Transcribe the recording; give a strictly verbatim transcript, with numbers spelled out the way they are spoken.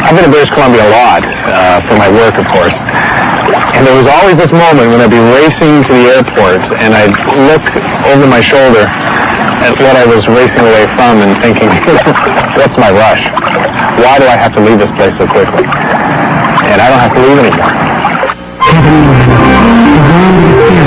I've been in British Columbia a lot uh, for my work, of course. And there was always this moment when I'd be racing to the airport and I'd look over my shoulder at what I was racing away from and thinking, what's my rush? Why do I have to leave this place so quickly? And I don't have to leave anymore.